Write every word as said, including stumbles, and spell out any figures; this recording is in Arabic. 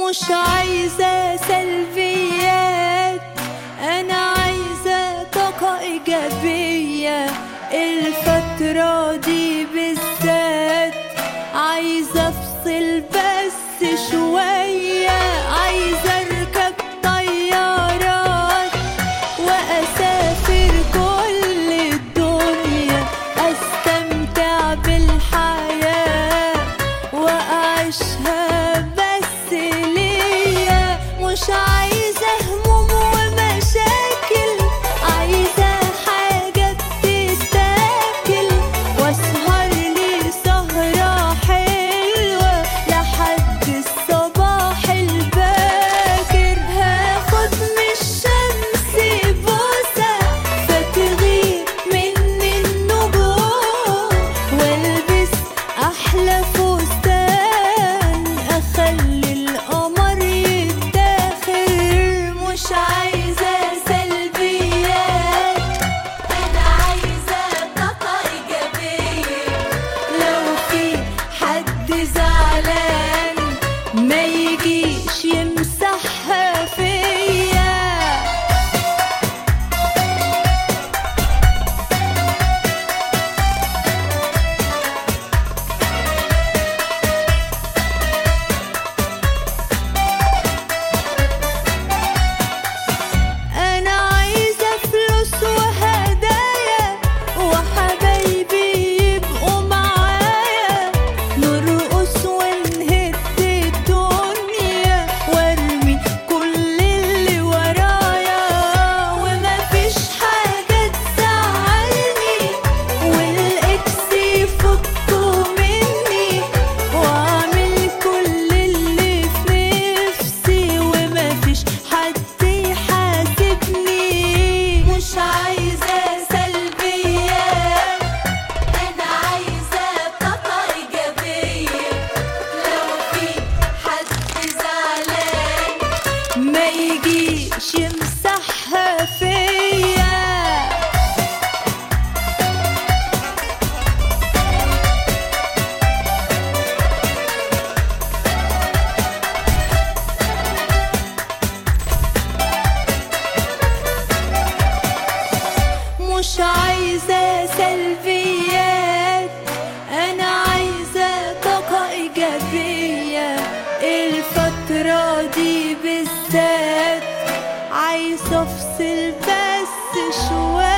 مش عايزة سلبيات، أنا عايزة طاقة إيجابية الفترة دي بالذات. عايزة أفصل بس شوية، عايزة أركب طيارات وأسافر كل الدنيا، أستمتع بالحياة وأعيشها بس ليا. مش عايزة هموم ومشاكل، عايزة حاجة بتتاكل واسهر لي سهرة حلوة لحد الصباح الباكر. هاخد من الشمس بوسة فتغيب مني النجوم، والبس أحلى فستان أخلي القمر يتاخر. مش عايزة سلبيات، أنا عايزة طاقة إيجابية. لو في حد زعلان ما يجيش يمسحها فيا. أنا عايزة فلوس وهدايا وحبايبي يبقوا معايا، نرقص ونهد الدنيا وارمي كل اللي ورايا. ومفيش حاجة تزعلني والإكس يفكوا مني، وأعمل كل اللي في نفسي ومفيش حد يحاسبني. مش عايزة سلبيات، أنا عايزة طاقة إيجابية. لو في حد زعلان ما يجيش يمسحها فيا. مش عايزة سلبيات، أنا عايزة طاقة إيجابية الفترة دي بالذات. عايزة أفصل بس شوية.